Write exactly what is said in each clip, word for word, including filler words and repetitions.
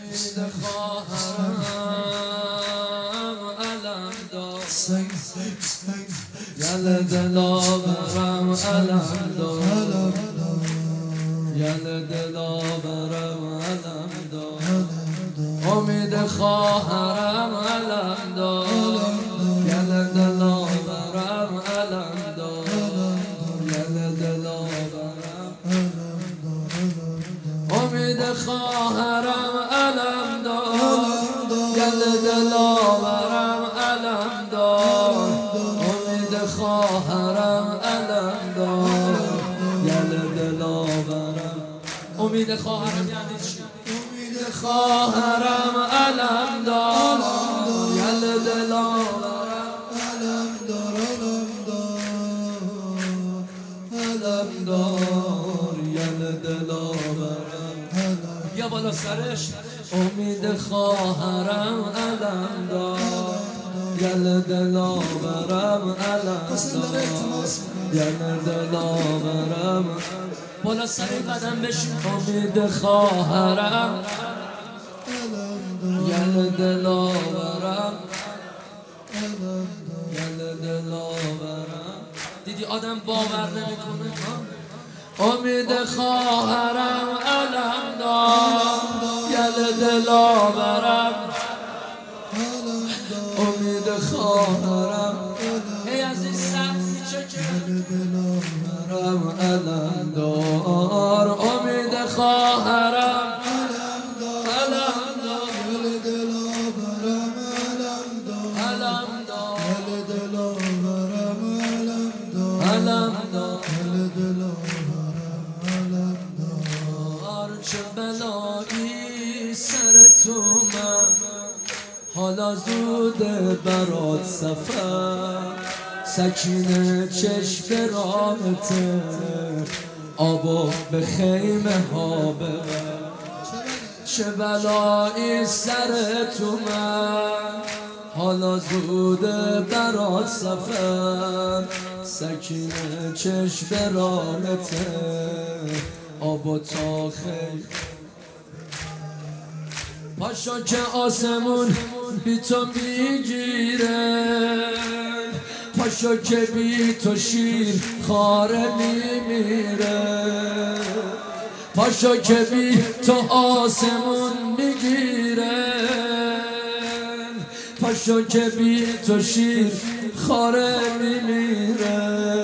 امید خواهرم علم دار یل دلاورم علم دار یل دلاورم علم دار امید خواهرم علم دار یل دلاورم علم دار یل دلاورم امید خواهرم علم دار یل دلاورم علم دار امید خواهرم علم دار یل دلاورم امید خواهرم یعنی چی؟ امید خواهرم علم دار یل دلاورم علم دار علم دار یل دلاورم یا بالا سرش امید خواهرم علم دار یل دلاورم علم دار یل دلاورم بالا سر قدم بشین امید خواهرم یل دلاورم یل دلاورم دیدی آدم باور نمیکنه امید خواهرم علم دار یل دلاورم امید خواهرم ای از این سخت میچکه دلاورم علم دار امید خواهرم علم دار یل دلاورم علم دار علم دار یل دلاورم علم دار علم دار یل دلاورم علم دار چه بلایی سر تو من حالا زوده برات سفر سکینه چشم راحته آبا به خیمه ها ببر چه بلایی سر تو من حالا زوده برات سفر سکینه چشم راحته آبا تا خیمه پاشا که آسمون بی تو میگیره پاشا که بی تو شیر خاره میمیره پاشا که بی تو آسمون میگیره پاشا که بی تو شیر خاره میمیره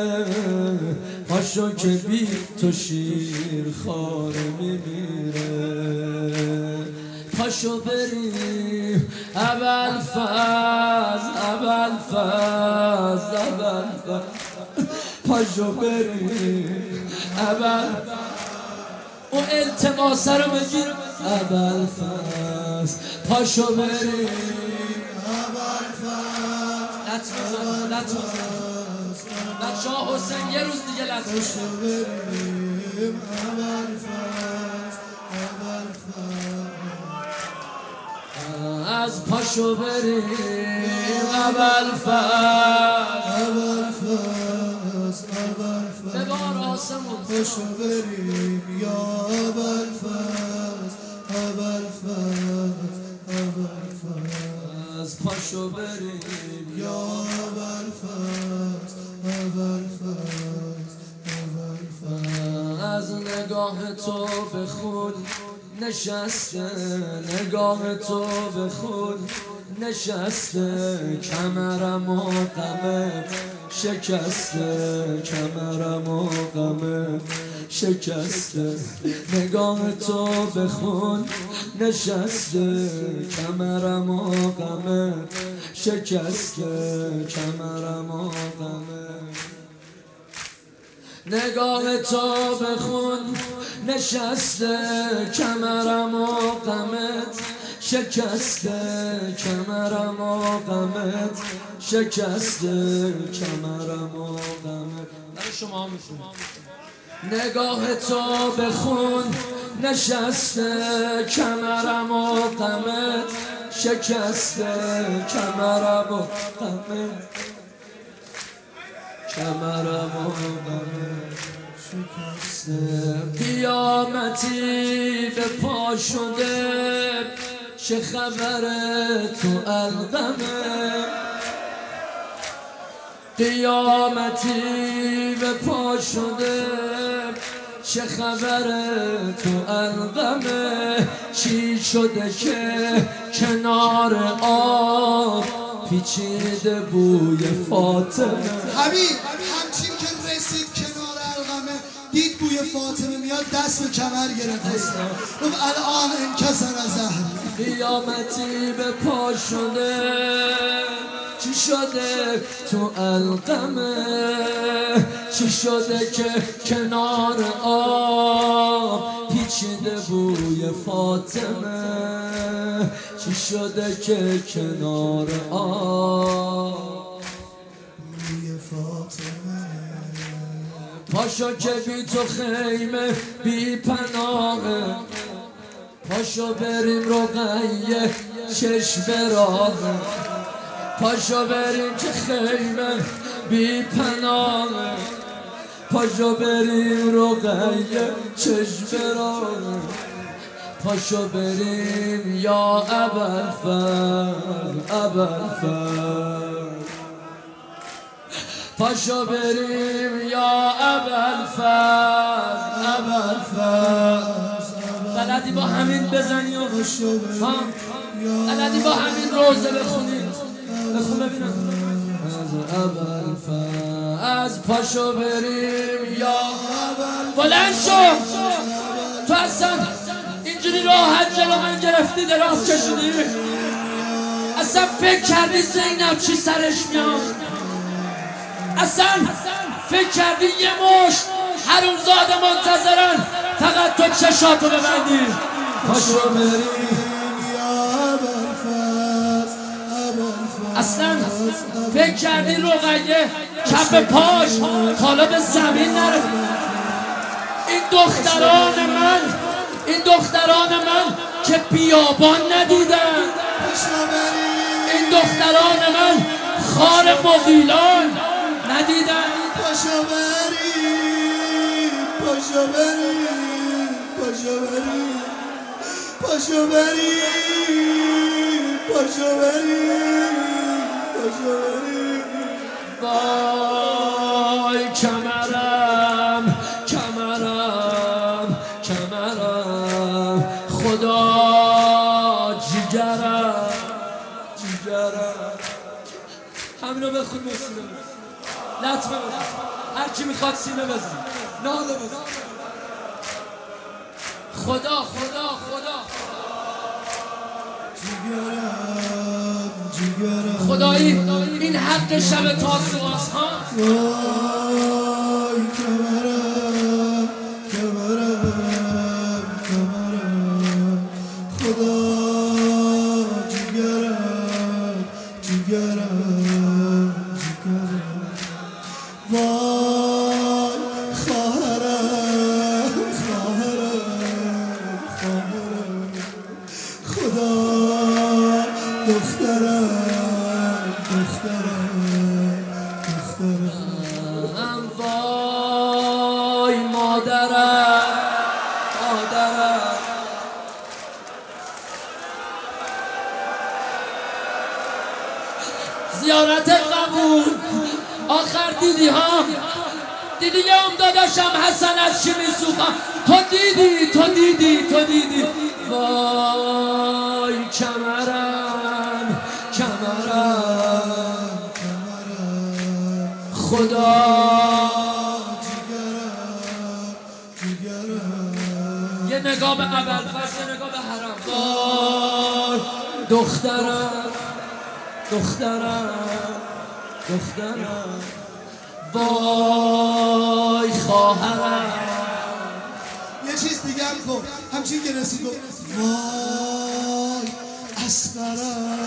پاشا که بی تو شیر خاره میمیره پاشو بریم ابوالفضل ابوالفضل ابوالفضل پاشو بریم ابوالفضل اون التماسه رو بگیر ابوالفضل پاشو بریم ابوالفضل لط بزن لط بزن بچه ها حسین یه روز دیگه لط بزن بریم ابوالفضل ابوالفضل از پاشو بریم ابوالفضل ابوالفضل ابوالفضل به بار آسمون پاشو بریم یا ابوالفضل ابوالفضل ابوالفضل پاشو بریم یا ابوالفضل ابوالفضل ابوالفضل از نگاه تو به خود نشسته نگاه تو به خود نشسته کمرم و غمت شکسته کمرم و غمت شکسته نگاه تو به خود نشسته کمرم و غمت شکسته کمرم و غمت نگاه تو به خون نشسته کمرم و غمت شکسته کمرم و غمت شکسته کمرم و غمت برای شما میخونم نگاه تو به خون نشسته کمرم و غمت شکسته کمرم و غمت کمرم و غمت شکسته قیامتی به پا شده چه خبره تو القمه قیامتی به پا شده چه خبره تو القمه چی شده که کنار آب پیچیده بوی فاطمه حبیب همچین که رسید کنار القمه دید بوی فاطمه میاد دست به کمر گرفت گفت الان انکسر از زهر قیامتی به پا شده چی شده تو القمه چی شده که کنار آب پیچیده بوی فاطمه چی شده که کنار آب بوی فاطمه پاشو که بی تو خیمه بی پناهه پاشو بریم رقیه چشم راهه پاشو بریم که خیمه بی پناهه پاشو بریم رقیه چشم راهه پاشو بریم یا ابوالفضل ابوالفضل پاشو بریم یا ابوالفضل ابوالفضل بلدی با همین بزنی و ها بلدی با همین روزه بخونی بخون ببینم از ابوالفضل از پاشو بریم یا بلند شو تو اصلا اینجوری راحت جلو من گرفتی دراز کشیدی اصلا فکر کردی زینب چی سرش میاد اصلا فکر کردی یه مشت حرومزاده منتظرن فقط تو چشاتو ببندی پاشو بریم اصلا فکر کردی رقیه کف پاش حالا به زمین نره این دختران من این دختران من که بیابان ندیدن این دختران من خار مغیلان ندیدن پاشو بریم پاشو بریم پاشو بریم پاشو بریم پاشو بریم پاشو بریم وای کمرم کمرم کمرم خدا جیگرم جیگرم همینو بخون موسیقی لطمه بزن هر کی میخواد سینه بزن ناله بزن خدا خدا خدا جیگرم جیگرم خدایی این حق شب تاسوعاست ها وای کمرم کمرم کمرم خدا جیگرم جیگرم جیگرم وای خواهرم خواهرم خواهرم خدا دخترم دخترم دخترم وای مادرم مادرم زیارت قبول آخر دیدی ها دیدی یه ام داداشم حسن از چی میسوخم تو دیدی تو دیدی تو دیدی وای کمرم کمرم خدا جیگرم جیگرم یه نگاه به ابوالفضل یه نگاه به حرم وای دخترم دخترم دخترم وای خواهرم یه چیز دیگه هم کن همچین که رسید گفت وای اصغرم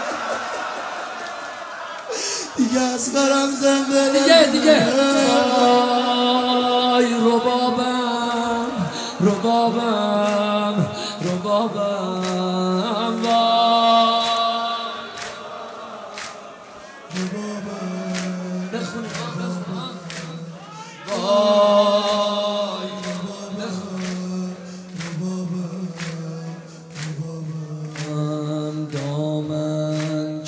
دیگه اصغرم زنده دیگه دیگه وای ربابم ربابم ربابم وای ربابم بخون وای ربابم ربابم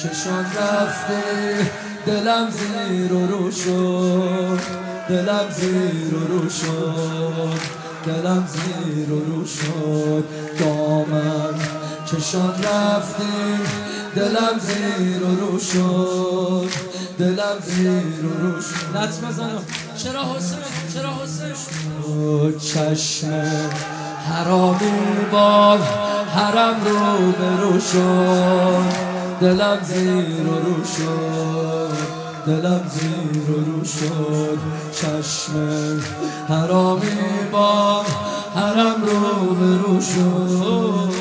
چشان رفتی دلم زیر و رو شد دلم زیر و رو شد دلم زیر و رو شد دامن چشان رفتی دلم زیر و رو شد دلم زیر و رو شد لطف بزنم چرا حسین چرا حسین چشم حرامی با حرم رو برو شد دلم زیر و رو شد دلم زیر و رو شد چشم حرامی با حرم رو برو شد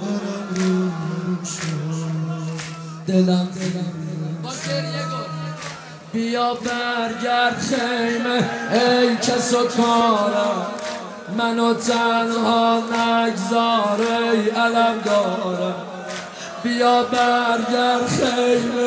دلم با گریه گفت بیا برگرد خیمه ای کس و کارم منو تنها نگذار ای علم دارم بیا برگرد خیمه